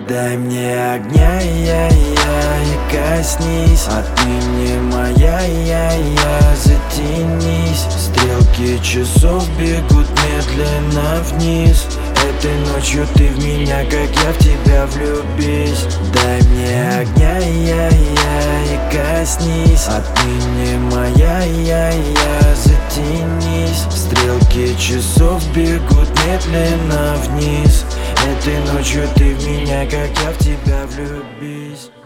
Дай мне огня, и коснись. Отныне моя, затянись. Стрелки часов бегут медленно вниз. Этой ночью ты в меня, как я в тебя, влюбись. Дай мне огня, и коснись. Отныне моя, затянись. Стрелки часов бегут медленно вниз. Этой ночью ты в меня, как я в тебя, влюбись.